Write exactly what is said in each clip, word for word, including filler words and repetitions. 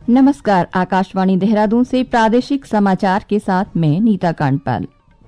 नमस्कार, आकाशवाणी देहरादून से प्रादेशिक समाचार के साथ मैं नीता कांडपाल।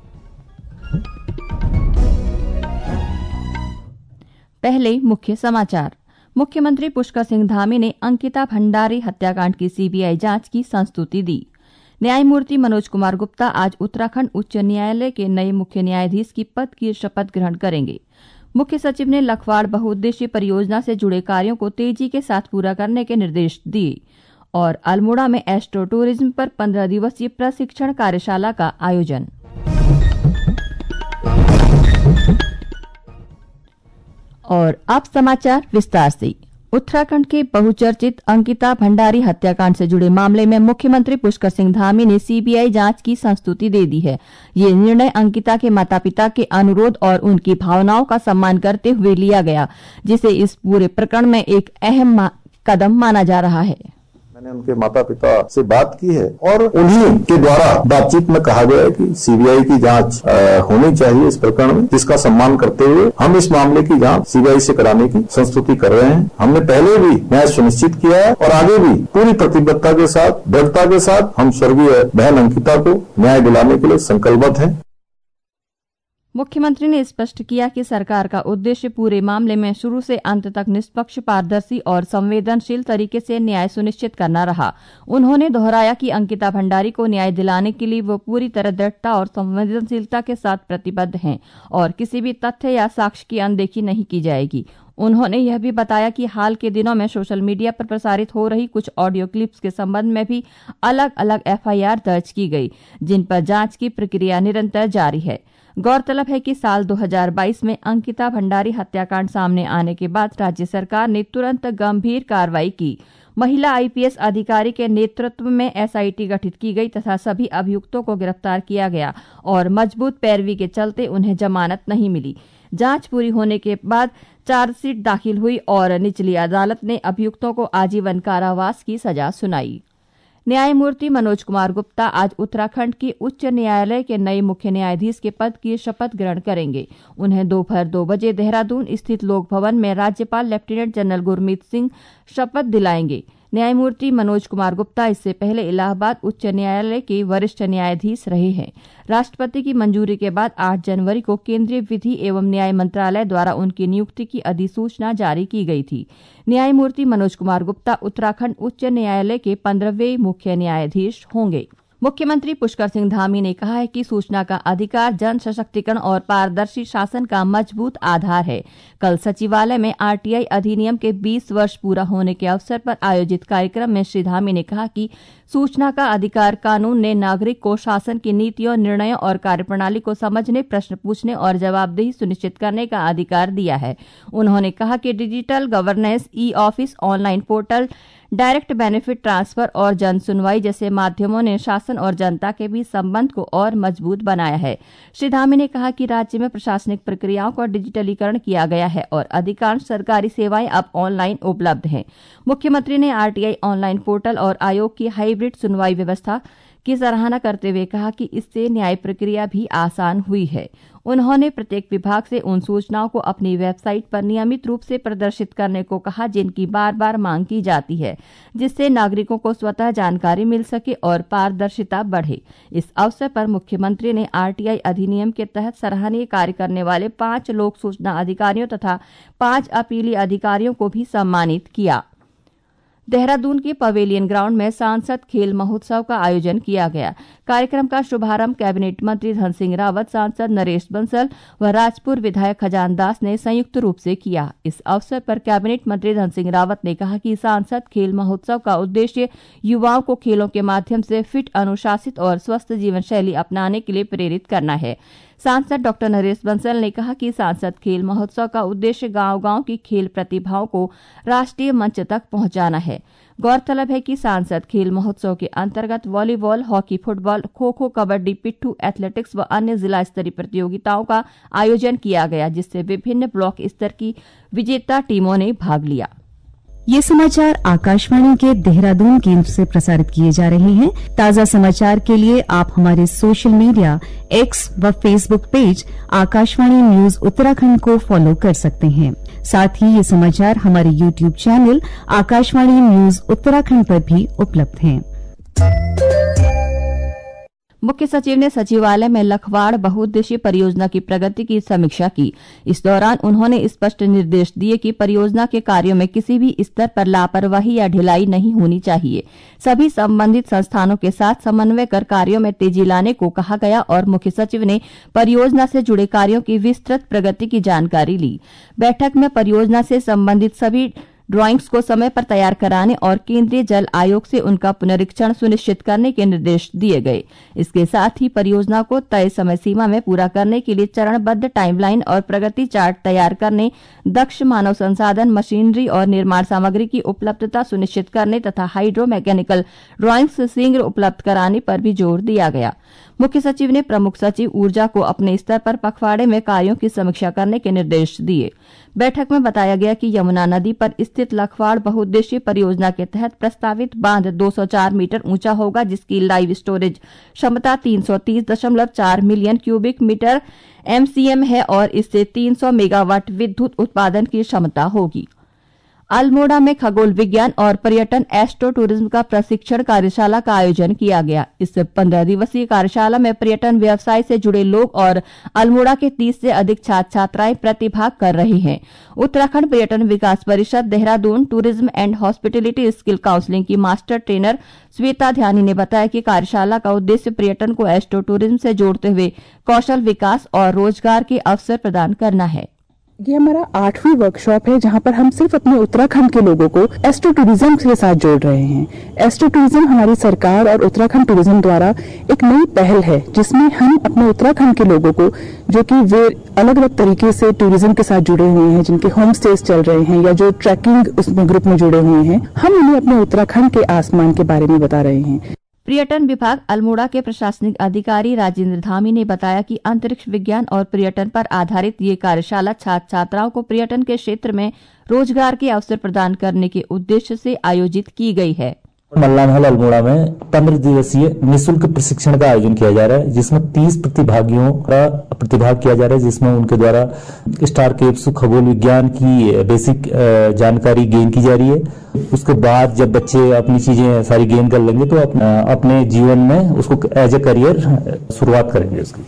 पहले मुख्य समाचार। मुख्यमंत्री पुष्कर सिंह धामी ने अंकिता भंडारी हत्याकांड की सीबीआई जांच की संस्तुति दी। न्यायमूर्ति मनोज कुमार गुप्ता आज उत्तराखंड उच्च न्यायालय के नए मुख्य न्यायाधीश की पद की शपथ ग्रहण करेंगे। मुख्य सचिव ने लखवाड़ बहुउद्देशीय परियोजना से जुड़े कार्यों को तेजी के साथ पूरा करने के निर्देश दिए और अल्मोड़ा में एस्ट्रो टूरिज्म पर पंद्रह दिवसीय प्रशिक्षण कार्यशाला का आयोजन। और अब समाचार विस्तार से। उत्तराखंड के बहुचर्चित अंकिता भंडारी हत्याकांड से जुड़े मामले में मुख्यमंत्री पुष्कर सिंह धामी ने सीबीआई जांच की संस्तुति दे दी है। ये निर्णय अंकिता के माता पिता के अनुरोध और उनकी भावनाओं का सम्मान करते हुए लिया गया, जिसे इस पूरे प्रकरण में एक अहम कदम माना जा रहा है। मैंने उनके माता पिता से बात की है और उन्हीं के द्वारा बातचीत में कहा गया है कि सीबीआई की जांच होनी चाहिए इस प्रकरण में, जिसका सम्मान करते हुए हम इस मामले की जांच सीबीआई से कराने की संस्तुति कर रहे हैं। हमने पहले भी न्याय सुनिश्चित किया है और आगे भी पूरी प्रतिबद्धता के साथ, दृढ़ता के साथ हम स्वर्गीय बहन अंकिता को न्याय दिलाने के लिए संकल्पबद्ध हैं। मुख्यमंत्री ने स्पष्ट किया कि सरकार का उद्देश्य पूरे मामले में शुरू से अंत तक निष्पक्ष, पारदर्शी और संवेदनशील तरीके से न्याय सुनिश्चित करना रहा। उन्होंने दोहराया कि अंकिता भंडारी को न्याय दिलाने के लिए वो पूरी तरह दृढ़ता और संवेदनशीलता के साथ प्रतिबद्ध हैं और किसी भी तथ्य या साक्ष्य की अनदेखी नहीं की जाएगी। उन्होंने यह भी बताया कि हाल के दिनों में सोशल मीडिया पर प्रसारित हो रही कुछ ऑडियो क्लिप्स के संबंध में भी अलग अलग एफआईआर दर्ज की गई, जिन पर जांच की प्रक्रिया निरंतर जारी है। गौरतलब है कि साल दो हज़ार बाईस में अंकिता भंडारी हत्याकांड सामने आने के बाद राज्य सरकार ने तुरंत गंभीर कार्रवाई की। महिला आईपीएस अधिकारी के नेतृत्व में एसआईटी गठित की गई तथा सभी अभियुक्तों को गिरफ्तार किया गया और मजबूत पैरवी के चलते उन्हें जमानत नहीं मिली। जांच पूरी होने के बाद चार्जशीट दाखिल हुई और निचली अदालत ने अभियुक्तों को आजीवन कारावास की सजा सुनाई। न्यायमूर्ति मनोज कुमार गुप्ता आज उत्तराखंड के उच्च न्यायालय के नए मुख्य न्यायाधीश के पद की शपथ ग्रहण करेंगे। उन्हें दोपहर दो बजे देहरादून स्थित लोक भवन में राज्यपाल लेफ्टिनेंट जनरल गुरमीत सिंह शपथ दिलाएंगे। न्यायमूर्ति मनोज कुमार गुप्ता इससे पहले इलाहाबाद उच्च न्यायालय के वरिष्ठ न्यायाधीश रहे हैं। राष्ट्रपति की मंजूरी के बाद आठ जनवरी को केंद्रीय विधि एवं न्याय मंत्रालय द्वारा उनकी नियुक्ति की अधिसूचना जारी की गई थी। न्यायमूर्ति मनोज कुमार गुप्ता उत्तराखंड उच्च न्यायालय के पंद्रहवें मुख्य न्यायाधीश होंगे। मुख्यमंत्री पुष्कर सिंह धामी ने कहा है कि सूचना का अधिकार जन सशक्तिकरण और पारदर्शी शासन का मजबूत आधार है। कल सचिवालय में आरटीआई अधिनियम के बीस वर्ष पूरा होने के अवसर पर आयोजित कार्यक्रम में श्री धामी ने कहा कि सूचना का अधिकार कानून ने नागरिक को शासन की नीतियों, निर्णयों और कार्यप्रणाली को समझने, प्रश्न पूछने और जवाबदेही सुनिश्चित करने का अधिकार दिया है। उन्होंने कहा कि digital governance, e office, online portal, direct benefit transfer और जन सुनवाई जैसे माध्यमों ने शासन और जनता के बीच संबंध को और मजबूत बनाया है। श्री धामी ने कहा कि राज्य में प्रशासनिक प्रक्रियाओं का डिजिटलीकरण किया गया है और अधिकांश सरकारी सेवाएं अब ऑनलाइन उपलब्ध हैं। मुख्यमंत्री ने आरटीआई ऑनलाइन पोर्टल और आयोग की हाइब्रिड सुनवाई व्यवस्था की सराहना करते हुए कहा कि इससे न्याय प्रक्रिया भी आसान हुई है। उन्होंने प्रत्येक विभाग से उन सूचनाओं को अपनी वेबसाइट पर नियमित रूप से प्रदर्शित करने को कहा जिनकी बार बार मांग की जाती है, जिससे नागरिकों को स्वतः जानकारी मिल सके और पारदर्शिता बढ़े। इस अवसर पर मुख्यमंत्री ने आरटीआई अधिनियम के तहत सराहनीय कार्य करने वाले पांच लोक सूचना अधिकारियों तथा पांच अपीली अधिकारियों को भी सम्मानित किया। देहरादून के पवेलियन ग्राउंड में सांसद खेल महोत्सव का आयोजन किया गया। कार्यक्रम का शुभारंभ कैबिनेट मंत्री धन सिंह रावत, सांसद नरेश बंसल व राजपुर विधायक खजान दास ने संयुक्त रूप से किया। इस अवसर पर कैबिनेट मंत्री धन सिंह रावत ने कहा कि सांसद खेल महोत्सव का उद्देश्य युवाओं को खेलों के माध्यम से फिट, अनुशासित और स्वस्थ जीवन शैली अपनाने के लिए प्रेरित करना है। सांसद डॉक्टर नरेश बंसल ने कहा कि सांसद खेल महोत्सव का उद्देश्य गांव-गांव की खेल प्रतिभाओं को राष्ट्रीय मंच तक पहुंचाना है। गौरतलब है कि सांसद खेल महोत्सव के अंतर्गत volleyball, hockey, football, kho kho, kabaddi, पिट्ठू, एथलेटिक्स व अन्य जिला स्तरीय प्रतियोगिताओं का आयोजन किया गया, जिससे विभिन्न ब्लॉक स्तर की विजेता टीमों ने भाग लिया। ये समाचार आकाशवाणी के देहरादून केंद्र से प्रसारित किए जा रहे हैं। ताजा समाचार के लिए आप हमारे सोशल मीडिया एक्स व Facebook page Akashvani news Uttarakhand को फॉलो कर सकते हैं। साथ ही ये समाचार हमारे YouTube channel Akashvani news Uttarakhand पर भी उपलब्ध हैं। मुख्य सचिव ने सचिवालय में लखवाड़ बहुउद्देशीय परियोजना की प्रगति की समीक्षा की। इस दौरान उन्होंने स्पष्ट निर्देश दिए कि परियोजना के कार्यों में किसी भी स्तर पर लापरवाही या ढिलाई नहीं होनी चाहिए। सभी संबंधित संस्थानों के साथ समन्वय कर कार्यों में तेजी लाने को कहा गया और मुख्य सचिव ने परियोजना से जुड़े कार्यों की विस्तृत प्रगति की जानकारी ली। बैठक में परियोजना से संबंधित सभी ड्राइंग्स को समय पर तैयार कराने और केंद्रीय जल आयोग से उनका पुनरीक्षण सुनिश्चित करने के निर्देश दिए गए। इसके साथ ही परियोजना को तय समय सीमा में पूरा करने के लिए चरणबद्ध टाइमलाइन और प्रगति चार्ट तैयार करने, दक्ष मानव संसाधन, मशीनरी और निर्माण सामग्री की उपलब्धता सुनिश्चित करने तथा हाइड्रो मैकेनिकल ड्राइंग्स शीघ्र उपलब्ध कराने पर भी जोर दिया गया। मुख्य सचिव ने प्रमुख सचिव ऊर्जा को अपने स्तर पर पखवाड़े में कार्यों की समीक्षा करने के निर्देश दिए। बैठक में बताया गया कि यमुना नदी पर स्थित लखवाड़ बहुउद्देशीय परियोजना के तहत प्रस्तावित बांध दो सौ चार मीटर ऊंचा होगा, जिसकी लाइव स्टोरेज क्षमता तीन सौ तीस दशमलव चार मिलियन क्यूबिक मीटर एमसीएम है और इससे तीन सौ मेगावाट विद्युत उत्पादन की क्षमता होगी। अल्मोड़ा में खगोल विज्ञान और पर्यटन एस्ट्रो टूरिज्म का प्रशिक्षण कार्यशाला का आयोजन किया गया। इस पंद्रह दिवसीय कार्यशाला में पर्यटन व्यवसाय से जुड़े लोग और अल्मोड़ा के तीस से अधिक छात्र छात्राएं प्रतिभाग कर रहे हैं। उत्तराखंड पर्यटन विकास परिषद Dehradun tourism and hospitality skill counselling की मास्टर ट्रेनर श्वेता ध्यानी ने बताया कि कार्यशाला का उद्देश्य पर्यटन को एस्ट्रो टूरिज्म से जोड़ते हुए कौशल विकास और रोजगार के अवसर प्रदान करना है। ये हमारा आठवीं वर्कशॉप है जहाँ पर हम सिर्फ अपने उत्तराखंड के लोगों को एस्ट्रो टूरिज्म के साथ जोड़ रहे हैं। एस्ट्रो टूरिज्म हमारी सरकार और उत्तराखंड टूरिज्म द्वारा एक नई पहल है जिसमें हम अपने उत्तराखंड के लोगों को, जो कि वे अलग अलग तरीके से टूरिज्म के साथ जुड़े हुए हैं, जिनके होम स्टेज चल रहे हैं या जो ट्रैकिंग उसमें ग्रुप में जुड़े हुए हैं, हम उन्हें अपने उत्तराखंड के आसमान के बारे में बता रहे हैं। पर्यटन विभाग अल्मोड़ा के प्रशासनिक अधिकारी राजेंद्र धामी ने बताया कि अंतरिक्ष विज्ञान और पर्यटन पर आधारित ये कार्यशाला छात्र छात्राओं को पर्यटन के क्षेत्र में रोजगार के अवसर प्रदान करने के उद्देश्य से आयोजित की गई है। मल्ला महल अल्मोड़ा में पंद्रह दिवसीय निःशुल्क प्रशिक्षण का आयोजन किया जा रहा है, जिसमें तीस प्रतिभागियों का प्रतिभाग किया जा रहा है, जिसमें उनके द्वारा स्टार केप्स खगोल विज्ञान की बेसिक जानकारी गेन की जा रही है। उसके बाद जब बच्चे अपनी चीजें सारी गेन कर लेंगे तो अपने जीवन में उसको एज ए करियर शुरुआत करेंगे उसकी।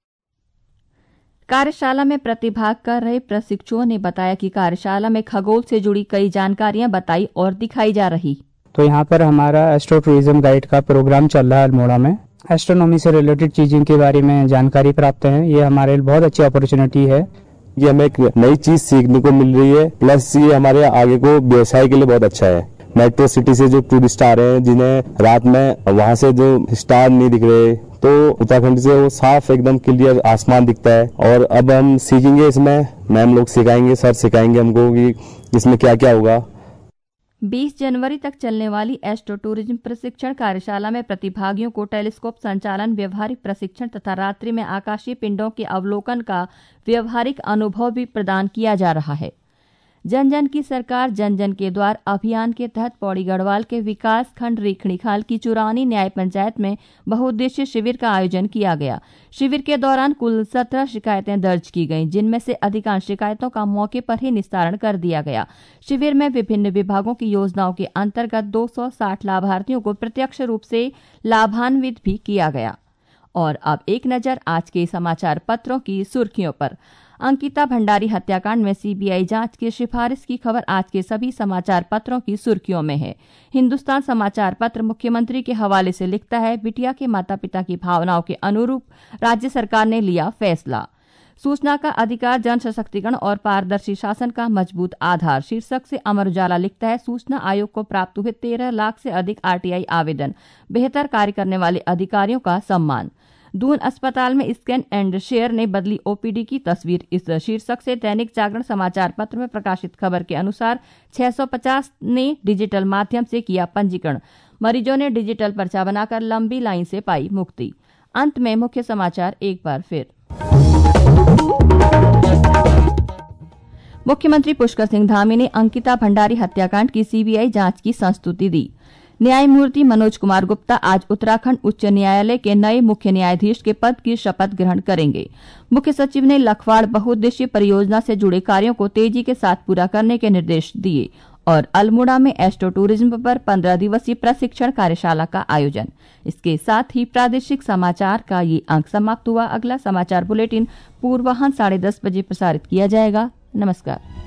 कार्यशाला में प्रतिभाग कर रहे प्रशिक्षुओं ने बताया कि कार्यशाला में खगोल से जुड़ी कई जानकारियां बताई और दिखाई जा रही। तो यहाँ पर हमारा एस्ट्रो टूरिज्म गाइड का प्रोग्राम चल रहा है अल्मोड़ा में। एस्ट्रोनॉमी से रिलेटेड चीजों के बारे में जानकारी प्राप्त है। ये हमारे लिए बहुत अच्छी अपॉर्चुनिटी है। ये हमें एक नई चीज सीखने को मिल रही है, प्लस ये हमारे आगे को व्यवसाय के लिए बहुत अच्छा है। मेट्रो सिटी से जो टूरिस्ट आ रहे हैं, जिन्हें रात में वहाँ से जो स्टार नहीं दिख रहे, तो उत्तराखंड से वो साफ एकदम क्लियर आसमान दिखता है। और अब हम सीखेंगे इसमें, मैम लोग सिखाएंगे, सर सिखाएंगे हमको कि इसमें क्या क्या होगा। बीस जनवरी तक चलने वाली एस्ट्रो टूरिज्म प्रशिक्षण कार्यशाला में प्रतिभागियों को टेलीस्कोप संचालन, व्यवहारिक प्रशिक्षण तथा रात्रि में आकाशीय पिंडों के अवलोकन का व्यवहारिक अनुभव भी प्रदान किया जा रहा है। जन जन की सरकार जन जन के द्वार अभियान के तहत पौड़ी गढ़वाल के विकास खंड रेखणीखाल की चुरानी न्याय पंचायत में बहुउद्देशीय शिविर का आयोजन किया गया। शिविर के दौरान कुल सत्रह शिकायतें दर्ज की गईं, जिनमें से अधिकांश शिकायतों का मौके पर ही निस्तारण कर दिया गया। शिविर में विभिन्न विभागों की योजनाओं के अंतर्गत दो सौ साठ लाभार्थियों को प्रत्यक्ष रूप से लाभान्वित भी किया गया। और अब एक नजर आज के समाचार पत्रों की सुर्खियों पर। अंकिता भंडारी हत्याकांड में सीबीआई जांच की सिफारिश की खबर आज के सभी समाचार पत्रों की सुर्खियों में है। हिंदुस्तान समाचार पत्र मुख्यमंत्री के हवाले से लिखता है, बिटिया के माता पिता की भावनाओं के अनुरूप राज्य सरकार ने लिया फैसला। सूचना का अधिकार जन सशक्तिकरण और पारदर्शी शासन का मजबूत आधार शीर्षक से अमर उजाला लिखता है, सूचना आयोग को प्राप्त हुए तेरह लाख से अधिक आरटीआई आवेदन, बेहतर कार्य करने वाले अधिकारियों का सम्मान। दून अस्पताल में स्कैन एंड शेयर ने बदली ओपीडी की तस्वीर, इस शीर्षक से दैनिक जागरण समाचार पत्र में प्रकाशित खबर के अनुसार छह सौ पचास ने डिजिटल माध्यम से किया पंजीकरण, मरीजों ने डिजिटल पर्चा बनाकर लंबी लाइन से पाई मुक्ति। अंत में मुख्य समाचार एक बार फिर। मुख्यमंत्री पुष्कर सिंह धामी ने अंकिता भंडारी हत्याकांड की सीबीआई जांच की संस्तुति दी। न्यायमूर्ति मनोज कुमार गुप्ता आज उत्तराखंड उच्च न्यायालय के नए मुख्य न्यायाधीश के पद की शपथ ग्रहण करेंगे। मुख्य सचिव ने लखवाड़ बहुउद्देशीय परियोजना से जुड़े कार्यों को तेजी के साथ पूरा करने के निर्देश दिए और अल्मोड़ा में एस्ट्रो टूरिज्म पर पंद्रह दिवसीय प्रशिक्षण कार्यशाला का आयोजन। इसके साथ ही प्रादेशिक समाचार का ये अंक समाप्त हुआ। अगला समाचार बुलेटिन पूर्वाह्न साढ़े दस बजे प्रसारित किया जाएगा। नमस्कार।